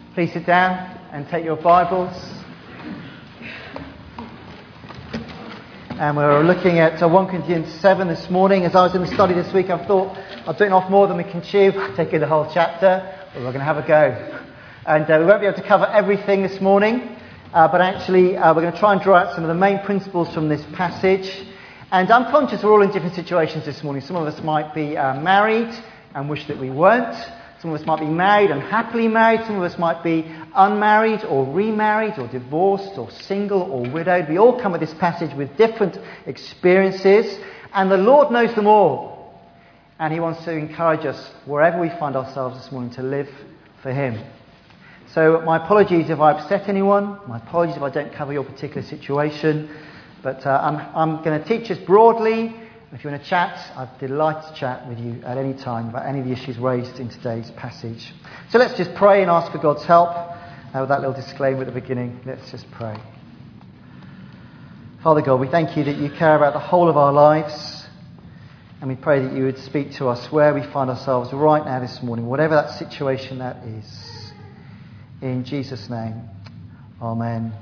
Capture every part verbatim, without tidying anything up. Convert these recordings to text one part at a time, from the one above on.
Please sit down and take your Bibles. And we're looking at First Corinthians seven this morning. As I was in the study this week, I thought I've bitten off more than we can chew. I've taken the whole chapter, but we're going to have a go. And uh, we won't be able to cover everything this morning, uh, but actually uh, we're going to try and draw out some of the main principles from this passage. And I'm conscious we're all in different situations this morning. Some of us might be uh, married and wish that we weren't. Some of us might be married and happily married. Some of us might be unmarried or remarried or divorced or single or widowed. We all come at this passage with different experiences, and the Lord knows them all. And He wants to encourage us, wherever we find ourselves this morning, to live for Him. So my apologies if I upset anyone. My apologies if I don't cover your particular situation. But uh, I'm, I'm going to teach us broadly. If you want to chat, I'd be delighted to chat with you at any time about any of the issues raised in today's passage. So let's just pray and ask for God's help. Uh, with that little disclaimer at the beginning, let's just pray. Father God, we thank you that you care about the whole of our lives. And we pray that you would speak to us where we find ourselves right now this morning, whatever that situation that is. In Jesus' name, amen.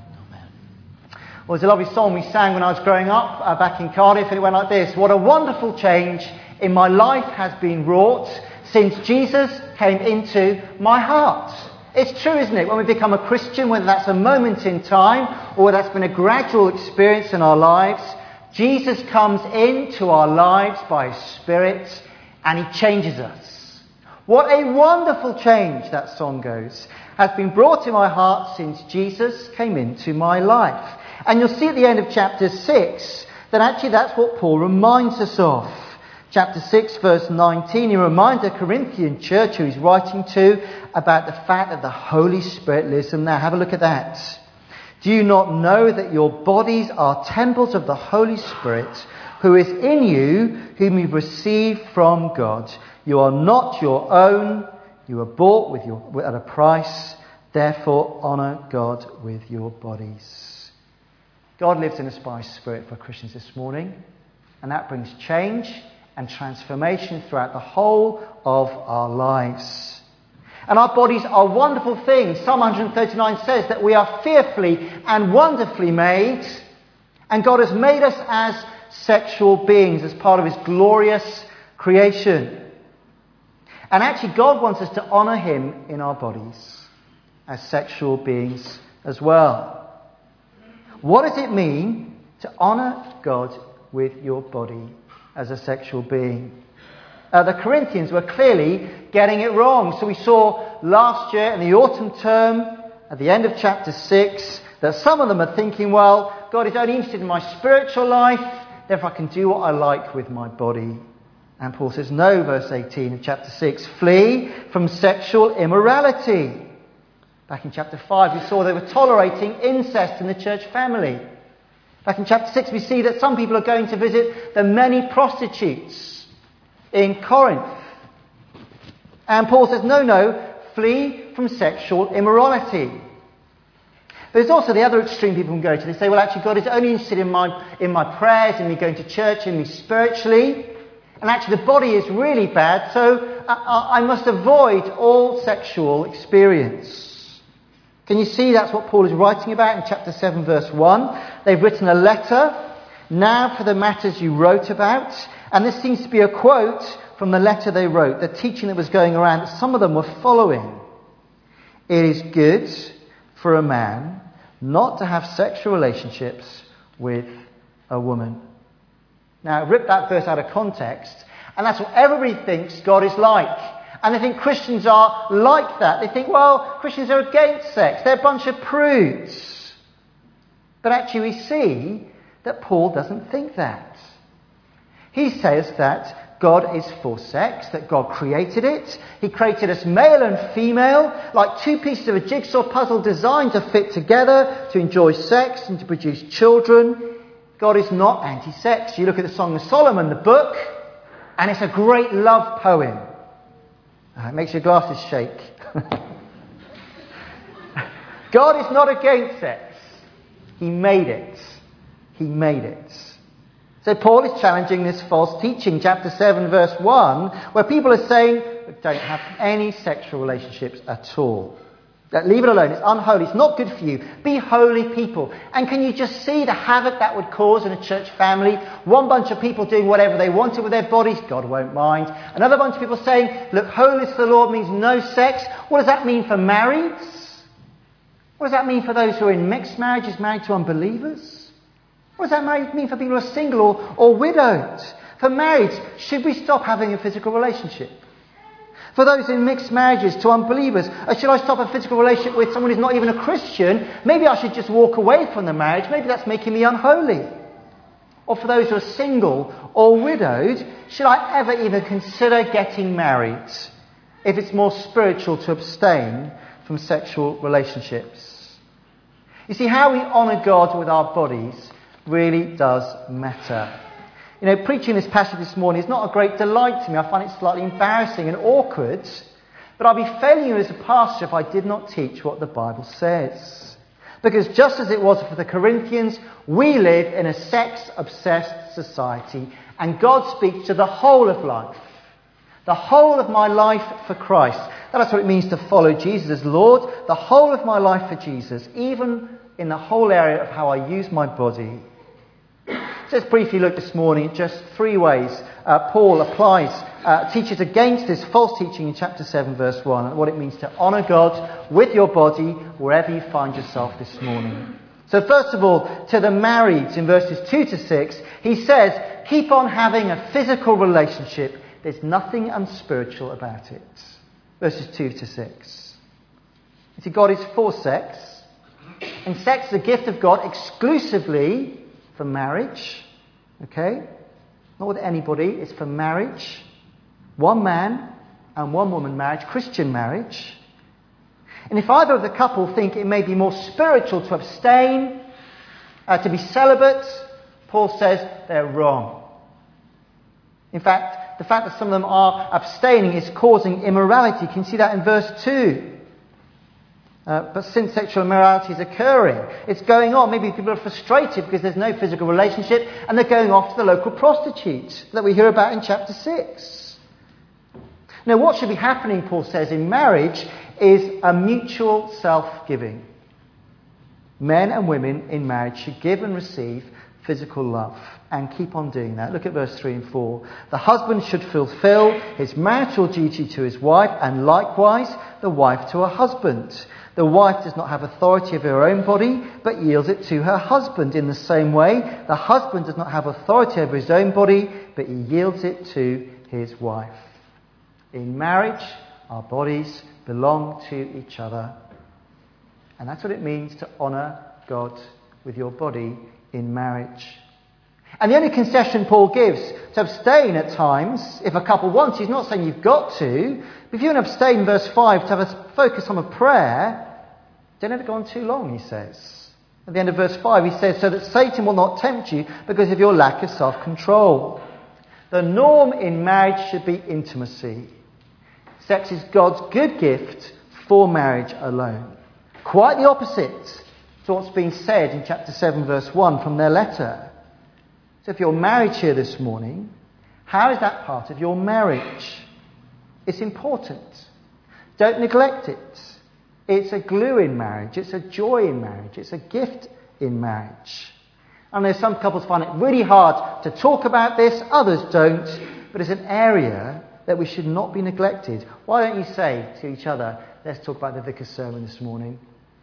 Well, there's a lovely song we sang when I was growing up uh, back in Cardiff, and it went like this. What a wonderful change in my life has been wrought since Jesus came into my heart. It's true, isn't it? When we become a Christian, whether that's a moment in time or whether that's been a gradual experience in our lives, Jesus comes into our lives by His Spirit and He changes us. What a wonderful change, that song goes, has been brought in my heart since Jesus came into my life. And you'll see at the end of chapter six that actually that's what Paul reminds us of. Chapter six, verse nineteen, he reminds the Corinthian church who he's writing to about the fact that the Holy Spirit lives in them. Have a look at that. Do you not know that your bodies are temples of the Holy Spirit who is in you, whom you've received from God? You are not your own. You were bought with your, at a price. Therefore, honour God with your bodies. God lives in us by His Spirit for Christians this morning, and that brings change and transformation throughout the whole of our lives. And our bodies are wonderful things. Psalm one thirty-nine says that we are fearfully and wonderfully made, and God has made us as sexual beings as part of His glorious creation. And actually God wants us to honour Him in our bodies as sexual beings as well. What does it mean to honour God with your body as a sexual being? Uh, the Corinthians were clearly getting it wrong. So we saw last year in the autumn term, at the end of chapter six, that some of them are thinking, well, God is only interested in my spiritual life, therefore I can do what I like with my body. And Paul says, no, verse eighteen of chapter six, flee from sexual immorality. Back in chapter five, we saw they were tolerating incest in the church family. Back in chapter six, we see that some people are going to visit the many prostitutes in Corinth. And Paul says, no, no, flee from sexual immorality. There's also the other extreme people can go to. They say, well, actually, God is only interested in my, in my prayers, in me going to church, in me spiritually. And actually, the body is really bad, so I, I must avoid all sexual experience. Can you see that's what Paul is writing about in chapter seven, verse one? They've written a letter, now for the matters you wrote about. And this seems to be a quote from the letter they wrote, the teaching that was going around that some of them were following. It is good for a man not to have sexual relationships with a woman. Now, rip that verse out of context, and that's what everybody thinks God is like. And they think Christians are like that. They think, well, Christians are against sex. They're a bunch of prudes. But actually we see that Paul doesn't think that. He says that God is for sex, that God created it. He created us male and female, like two pieces of a jigsaw puzzle designed to fit together, to enjoy sex and to produce children. God is not anti-sex. You look at the Song of Solomon, the book, and it's a great love poem. It makes your glasses shake. God is not against sex. He made it. He made it. So Paul is challenging this false teaching, chapter seven, verse one, where people are saying, don't have any sexual relationships at all. Leave it alone. It's unholy. It's not good for you. Be holy people. And can you just see the havoc that would cause in a church family? One bunch of people doing whatever they wanted with their bodies. God won't mind. Another bunch of people saying, look, holiness to the Lord means no sex. What does that mean for marrieds? What does that mean for those who are in mixed marriages, married to unbelievers? What does that mean for people who are single or, or widowed? For marrieds, should we stop having a physical relationship? For those in mixed marriages to unbelievers, or should I stop a physical relationship with someone who's not even a Christian? Maybe I should just walk away from the marriage. Maybe that's making me unholy. Or for those who are single or widowed, should I ever even consider getting married if it's more spiritual to abstain from sexual relationships? You see, how we honour God with our bodies really does matter. You know, preaching this passage this morning is not a great delight to me. I find it slightly embarrassing and awkward. But I'd be failing you as a pastor if I did not teach what the Bible says. Because just as it was for the Corinthians, we live in a sex-obsessed society. And God speaks to the whole of life. The whole of my life for Christ. That's what it means to follow Jesus as Lord. The whole of my life for Jesus. Even in the whole area of how I use my body. So let's briefly look this morning at just three ways uh, Paul applies, uh, teaches against this false teaching in chapter seven, verse one, and what it means to honour God with your body wherever you find yourself this morning. So first of all, to the marrieds in verses two to six, he says, keep on having a physical relationship. There's nothing unspiritual about it. Verses two to six. You see, God is for sex, and sex is a gift of God exclusively for marriage, okay? Not with anybody, it's for marriage. One man and one woman marriage, Christian marriage. And if either of the couple think it may be more spiritual to abstain, uh, to be celibate, Paul says they're wrong. In fact, the fact that some of them are abstaining is causing immorality. You can see that in verse two. Uh, but since sexual immorality is occurring, it's going on. Maybe people are frustrated because there's no physical relationship and they're going off to the local prostitute that we hear about in chapter six. Now, what should be happening, Paul says, in marriage is a mutual self-giving. Men and women in marriage should give and receive physical love and keep on doing that. Look at verse three and four. The husband should fulfill his marital duty to his wife, and likewise the wife to her husband. The wife does not have authority over her own body, but yields it to her husband. In the same way, the husband does not have authority over his own body, but he yields it to his wife. In marriage, our bodies belong to each other. And that's what it means to honour God with your body in marriage. And the only concession Paul gives to abstain at times, if a couple wants, he's not saying you've got to, but if you want to abstain, verse five, to have a focus on a prayer, don't let it go on too long, he says. At the end of verse five, he says, so that Satan will not tempt you because of your lack of self-control. The norm in marriage should be intimacy. Sex is God's good gift for marriage alone. Quite the opposite to what's been said in chapter seven, verse one from their letter. So if you're married here this morning, how is that part of your marriage? It's important. Don't neglect it. It's a glue in marriage. It's a joy in marriage. It's a gift in marriage. I know some couples find it really hard to talk about this. Others don't. But it's an area that we should not be neglected. Why don't you say to each other, let's talk about the vicar's sermon this morning.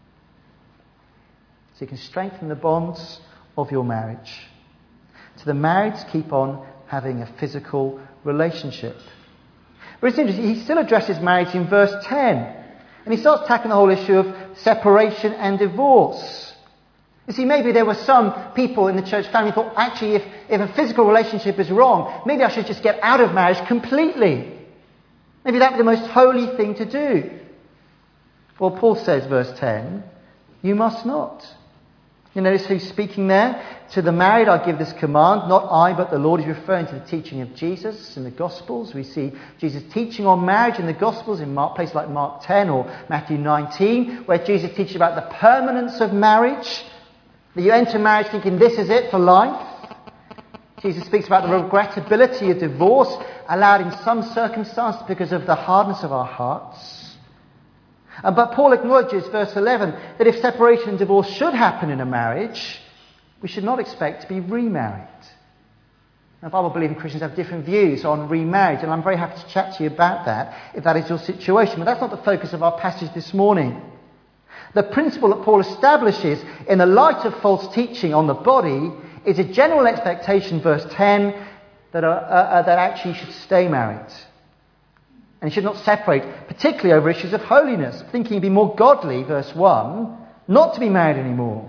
So you can strengthen the bonds of your marriage. To the marrieds, keep on having a physical relationship. But it's interesting, he still addresses marriage in verse ten. And he starts tackling the whole issue of separation and divorce. You see, maybe there were some people in the church family who thought, actually, if, if a physical relationship is wrong, maybe I should just get out of marriage completely. Maybe that would be the most holy thing to do. Well, Paul says, verse ten, you must not. You notice who's speaking there? To the married I give this command, not I but the Lord. Is referring to the teaching of Jesus in the Gospels. We see Jesus teaching on marriage in the Gospels in Mark, places like Mark ten or Matthew nineteen, where Jesus teaches about the permanence of marriage. That you enter marriage thinking this is it for life. Jesus speaks about the regrettability of divorce allowed in some circumstances because of the hardness of our hearts. Uh, but Paul acknowledges, verse eleven, that if separation and divorce should happen in a marriage, we should not expect to be remarried. Now, Bible-believing Christians have different views on remarriage, and I'm very happy to chat to you about that if that is your situation. But that's not the focus of our passage this morning. The principle that Paul establishes in the light of false teaching on the body is a general expectation, verse ten, that, uh, uh, that actually you should stay married. And you should not separate, particularly over issues of holiness, thinking you'd be more godly, verse one, not to be married anymore.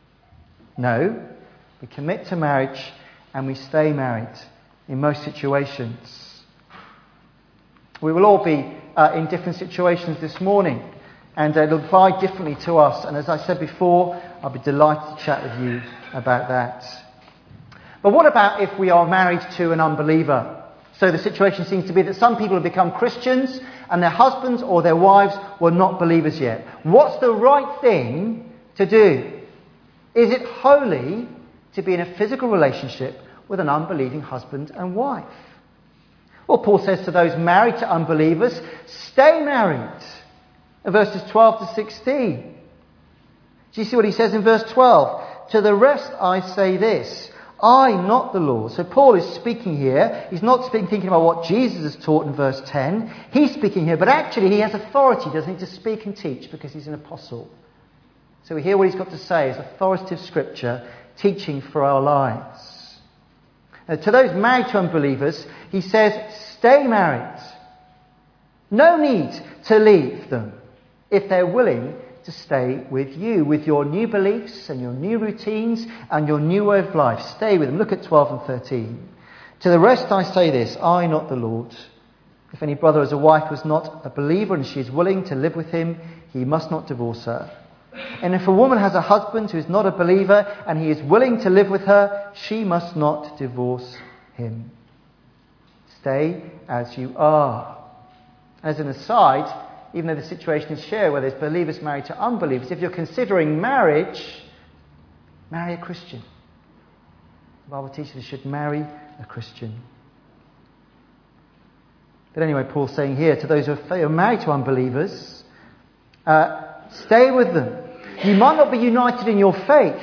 No, we commit to marriage and we stay married in most situations. We will all be uh, in different situations this morning, and uh, it'll apply differently to us. And as I said before, I'll be delighted to chat with you about that. But what about if we are married to an unbeliever? So the situation seems to be that some people have become Christians and their husbands or their wives were not believers yet. What's the right thing to do? Is it holy to be in a physical relationship with an unbelieving husband and wife? Well, Paul says to those married to unbelievers, stay married. In verses twelve to sixteen. Do you see what he says in verse twelve? To the rest I say this, I, not the Lord. So Paul is speaking here. He's not speaking, thinking about what Jesus has taught in verse ten. He's speaking here, but actually he has authority, doesn't he, to speak and teach because he's an apostle. So we hear what he's got to say as authoritative scripture, teaching for our lives. Now, to those married to unbelievers, he says, stay married. No need to leave them if they're willing to stay with you, with your new beliefs and your new routines and your new way of life. Stay with them. Look at twelve and thirteen. To the rest I say this, I, not the Lord. If any brother has a wife who is not a believer and she is willing to live with him, he must not divorce her. And if a woman has a husband who is not a believer and he is willing to live with her, she must not divorce him. Stay as you are. As an aside, even though the situation is shared where there's believers married to unbelievers, if you're considering marriage, marry a Christian. The Bible teaches you should marry a Christian. But anyway, Paul's saying here to those who are married to unbelievers, uh, stay with them. You might not be united in your faith,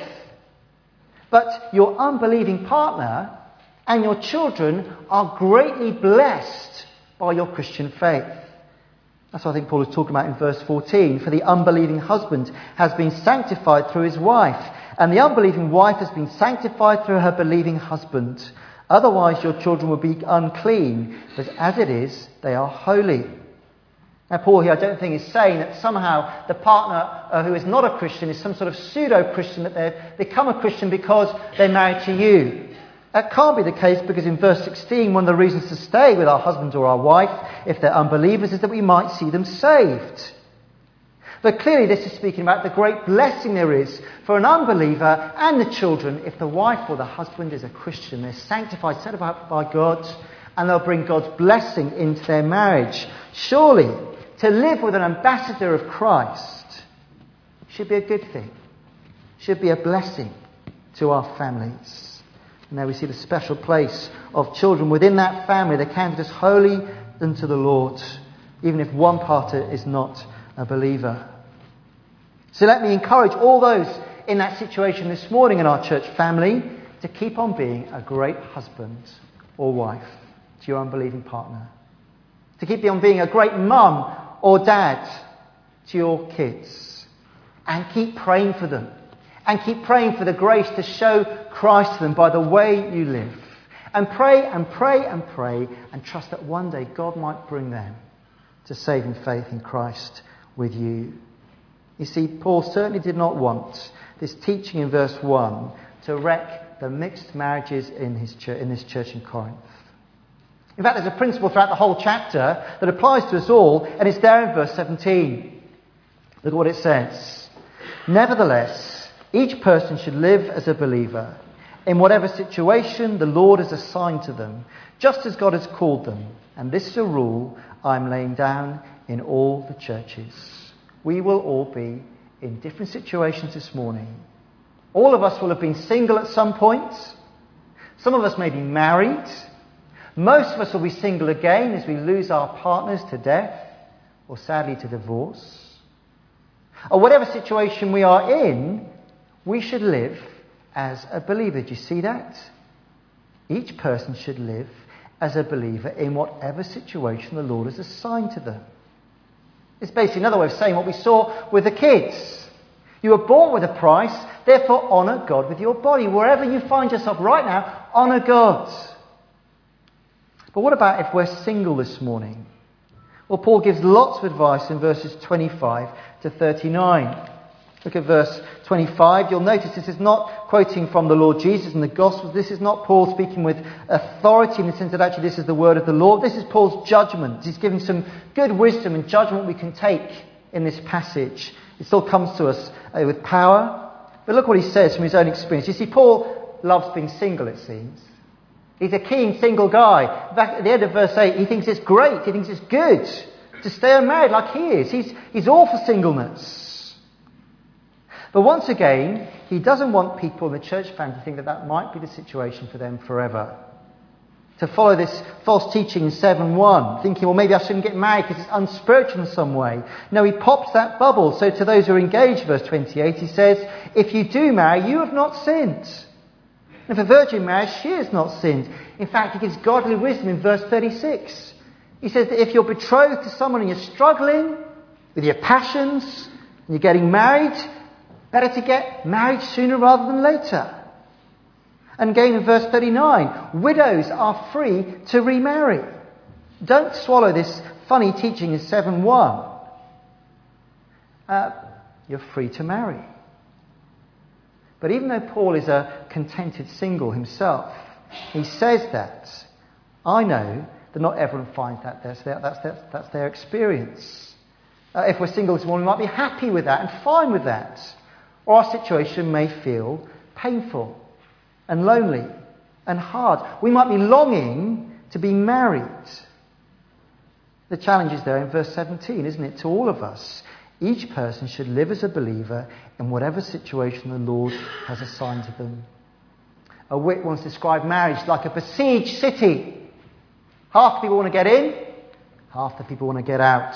but your unbelieving partner and your children are greatly blessed by your Christian faith. That's what I think Paul is talking about in verse fourteen. For the unbelieving husband has been sanctified through his wife, and the unbelieving wife has been sanctified through her believing husband. Otherwise your children will be unclean, but as it is, they are holy. Now Paul here I don't think is saying that somehow the partner uh, who is not a Christian is some sort of pseudo-Christian, that they've become a Christian because they're married to you. That can't be the case because in verse sixteen, one of the reasons to stay with our husband or our wife, if they're unbelievers, is that we might see them saved. But clearly this is speaking about the great blessing there is for an unbeliever and the children if the wife or the husband is a Christian. They're sanctified, set apart by God, and they'll bring God's blessing into their marriage. Surely, to live with an ambassador of Christ should be a good thing, should be a blessing to our families. And there we see the special place of children within that family. They're counted as holy unto the Lord, even if one party is not a believer. So let me encourage all those in that situation this morning in our church family to keep on being a great husband or wife to your unbelieving partner. To keep on being a great mum or dad to your kids. And keep praying for them. And keep praying for the grace to show Christ to them by the way you live. And pray and pray and pray and trust that one day God might bring them to saving faith in Christ with you. You see, Paul certainly did not want this teaching in verse one to wreck the mixed marriages in his church, in this church in Corinth. In fact, there's a principle throughout the whole chapter that applies to us all, and it's there in verse seventeen. Look at what it says. Nevertheless, each person should live as a believer in whatever situation the Lord has assigned to them, just as God has called them. And this is a rule I'm laying down in all the churches. We will all be in different situations this morning. All of us will have been single at some point. Some of us may be married. Most of us will be single again as we lose our partners to death or sadly to divorce. Or whatever situation we are in, we should live as a believer. Do you see that? Each person should live as a believer in whatever situation the Lord has assigned to them. It's basically another way of saying what we saw with the kids. You were born with a price, therefore honour God with your body. Wherever you find yourself right now, honour God. But what about if we're single this morning? Well, Paul gives lots of advice in verses twenty-five to thirty-nine. Look at verse twenty-five. You'll notice this is not quoting from the Lord Jesus and the Gospels. This is not Paul speaking with authority in the sense that actually this is the word of the Lord. This is Paul's judgment. He's giving some good wisdom and judgment we can take in this passage. It still comes to us uh, with power. But look what he says from his own experience. You see, Paul loves being single, it seems. He's a keen single guy. In fact, at the end of verse eight, he thinks it's great. He thinks it's good to stay unmarried like he is. He's, he's all for singleness. But once again, he doesn't want people in the church family to think that that might be the situation for them forever. To follow this false teaching in seven one, thinking, well, maybe I shouldn't get married because it's unspiritual in some way. No, he pops that bubble. So to those who are engaged, verse twenty-eight, he says, if you do marry, you have not sinned. And if a virgin marries, she has not sinned. In fact, he gives godly wisdom in verse thirty-six. He says that if you're betrothed to someone and you're struggling with your passions and you're getting married, better to get married sooner rather than later. And again in verse thirty-nine, widows are free to remarry. Don't swallow this funny teaching in seven one. Uh, you're free to marry. But even though Paul is a contented single himself, he says that, I know that not everyone finds that. That's their, that's their, that's their experience. Uh, if we're single this morning, we might be happy with that and fine with that. Or our situation may feel painful and lonely and hard. We might be longing to be married. The challenge is there in verse seventeen, isn't it, to all of us. Each person should live as a believer in whatever situation the Lord has assigned to them. A wit once described marriage like a besieged city. Half the people want to get in, half the people want to get out.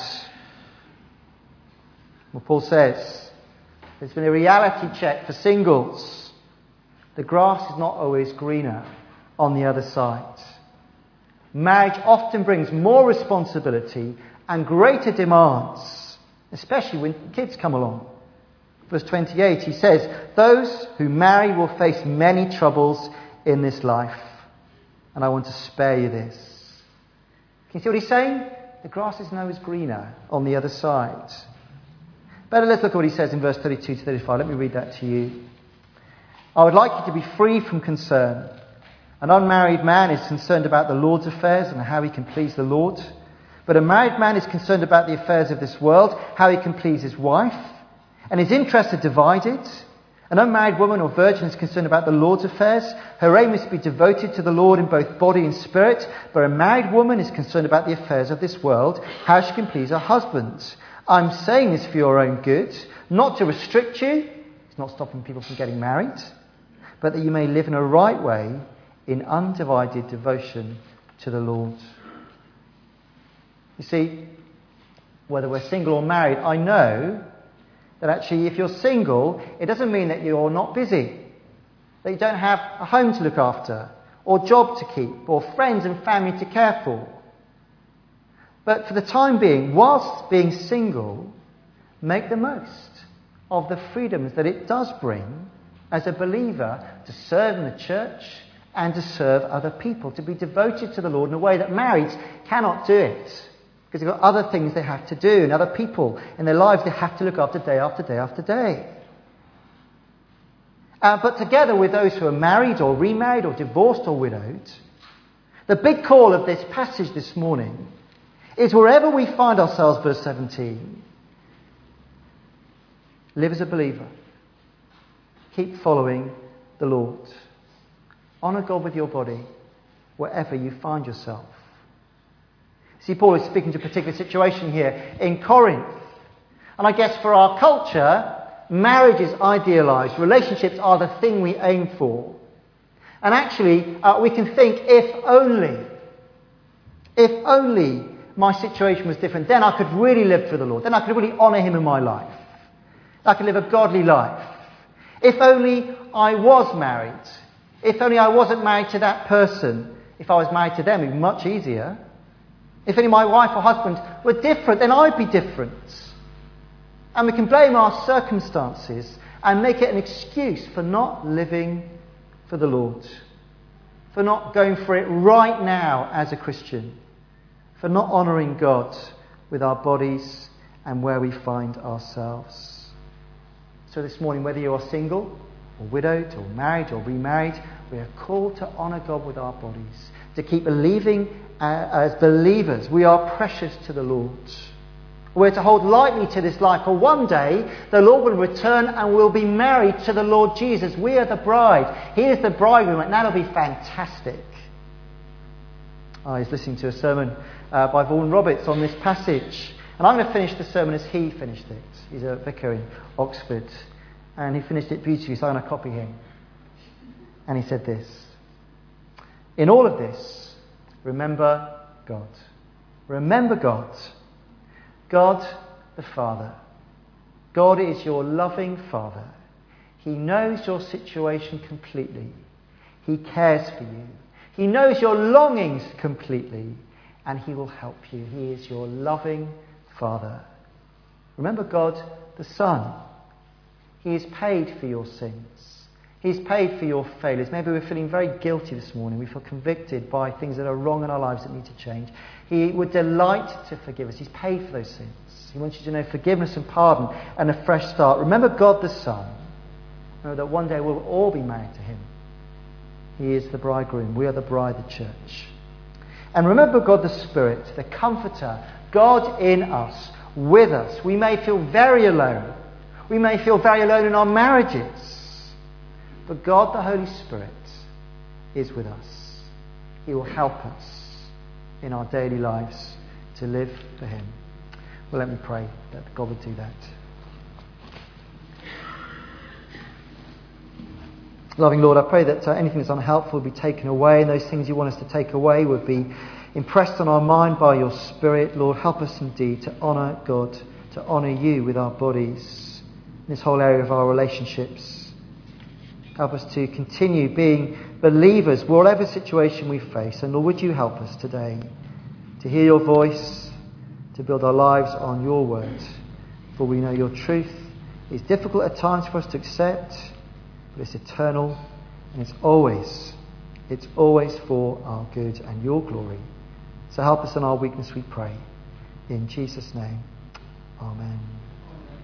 Well, Paul says, there's been a reality check for singles. The grass is not always greener on the other side. Marriage often brings more responsibility and greater demands, especially when kids come along. Verse twenty-eight, he says, those who marry will face many troubles in this life, and I want to spare you this. Can you see what he's saying? The grass isn't always greener on the other side. Better let's look at what he says in verse thirty-two to thirty-five. Let me read that to you. I would like you to be free from concern. An unmarried man is concerned about the Lord's affairs and how he can please the Lord. But a married man is concerned about the affairs of this world, how he can please his wife. And his interests are divided. An unmarried woman or virgin is concerned about the Lord's affairs. Her aim is to be devoted to the Lord in both body and spirit. But a married woman is concerned about the affairs of this world, how she can please her husband. I'm saying this for your own good, not to restrict you. It's not stopping people from getting married. But that you may live in a right way in undivided devotion to the Lord. You see, whether we're single or married, I know that actually if you're single, it doesn't mean that you're not busy, that you don't have a home to look after, or job to keep, or friends and family to care for. But for the time being, whilst being single, make the most of the freedoms that it does bring as a believer to serve in the church and to serve other people, to be devoted to the Lord in a way that marrieds cannot do it. Because they've got other things they have to do and other people in their lives they have to look after day after day after day. Uh, but together with those who are married or remarried or divorced or widowed, the big call of this passage this morning is wherever we find ourselves, verse seventeen, live as a believer. Keep following the Lord. Honour God with your body wherever you find yourself. See, Paul is speaking to a particular situation here in Corinth. And I guess for our culture, marriage is idealised. Relationships are the thing we aim for. And actually, uh, we can think, if only, if only my situation was different, then I could really live for the Lord. Then I could really honour him in my life. I could live a godly life. If only I was married. If only I wasn't married to that person. If I was married to them, it would be much easier. If only my wife or husband were different, then I'd be different. And we can blame our circumstances and make it an excuse for not living for the Lord. For not going for it right now as a Christian. For not honouring God with our bodies and where we find ourselves. So this morning, whether you are single or widowed or married or remarried, we are called to honour God with our bodies. To keep believing uh, as believers. We are precious to the Lord. We're to hold lightly to this life, for one day the Lord will return and we'll be married to the Lord Jesus. We are the bride. He is the bridegroom, and that'll be fantastic. I was listening to a sermon uh, by Vaughan Roberts on this passage, and I'm going to finish the sermon as he finished it. He's a vicar in Oxford, and he finished it beautifully, so I'm going to copy him. And he said this: in all of this, remember God. Remember God. God the Father. God is your loving Father. He knows your situation completely. He cares for you. He knows your longings completely, and He will help you. He is your loving Father. Remember God the Son. He has paid for your sins. He's paid for your failures. Maybe we're feeling very guilty this morning. We feel convicted by things that are wrong in our lives that need to change. He would delight to forgive us. He's paid for those sins. He wants you to know forgiveness and pardon and a fresh start. Remember God the Son. Remember that one day we'll all be married to Him. He is the bridegroom. We are the bride, the church. And remember God the Spirit, the Comforter. God in us, with us. We may feel very alone. We may feel very alone in our marriages. But God the Holy Spirit is with us. He will help us in our daily lives to live for Him. Well, let me pray that God would do that. Loving Lord, I pray that uh, anything that's unhelpful would be taken away, and those things you want us to take away would be impressed on our mind by your Spirit. Lord, help us indeed to honour God, to honour you with our bodies, in this whole area of our relationships. Help us to continue being believers, whatever situation we face. And Lord, would you help us today to hear your voice, to build our lives on your word. For we know your truth is difficult at times for us to accept, but it's eternal, and it's always, it's always for our good and your glory. So help us in our weakness, we pray. In Jesus' name, amen.